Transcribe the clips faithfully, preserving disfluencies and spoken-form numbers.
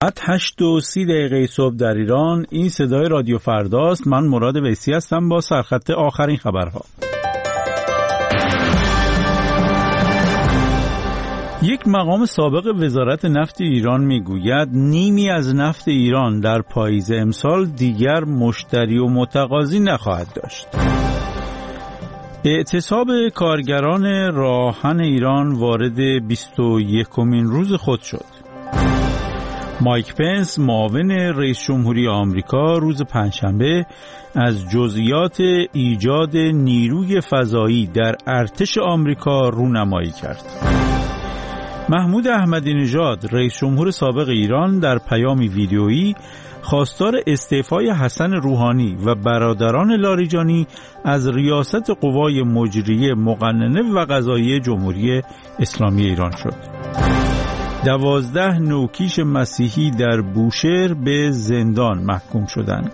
هشت و سی دقیقه صبح در ایران. این صدای رادیو فرداست. من مراد ویسی هستم با سرخط آخرین خبرها. یک مقام سابق وزارت نفت ایران میگوید نیمی از نفت ایران در پاییز امسال دیگر مشتری و متقاضی نخواهد داشت. اعتصاب کارگران راهن ایران وارد بیست و یکمین روز خود شد. مایک پنس معاون رئیس جمهوری آمریکا روز پنجشنبه از جزئیات ایجاد نیروی فضایی در ارتش آمریکا رونمایی کرد. محمود احمدی نژاد رئیس جمهور سابق ایران در پیامی ویدیویی خواستار استعفای حسن روحانی و برادران لاریجانی از ریاست قوای مجریه مقننه و قضاییه جمهوری اسلامی ایران شد. دوازده نوکیش مسیحی در بوشهر به زندان محکوم شدند.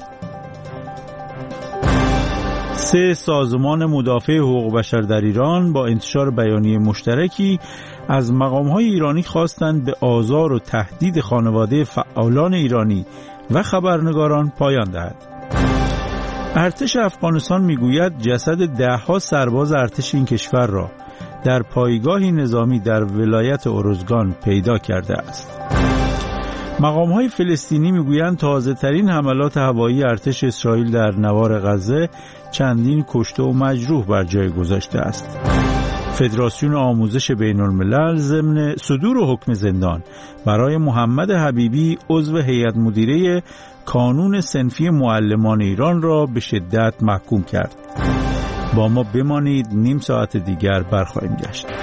سه سازمان مدافع حقوق بشر در ایران با انتشار بیانیه مشترکی از مقام‌های ایرانی خواستند به آزار و تهدید خانواده فعالان ایرانی و خبرنگاران پایان دهد. ارتش افغانستان میگوید جسد ده‌ها سرباز ارتش این کشور را در پایگاهی نظامی در ولایت اروزگان پیدا کرده است. مقام‌های فلسطینی میگویند تازه‌ترین حملات هوایی ارتش اسرائیل در نوار غزه چندین کشته و مجروح بر جای گذاشته است. فدراسیون آموزش بین الملل ضمن صدور حکم زندان برای محمد حبیبی عضو هیئت مدیره کانون صنفی معلمان ایران را به شدت محکوم کرد. با ما بمانید، نیم ساعت دیگر برخواهیم گشت.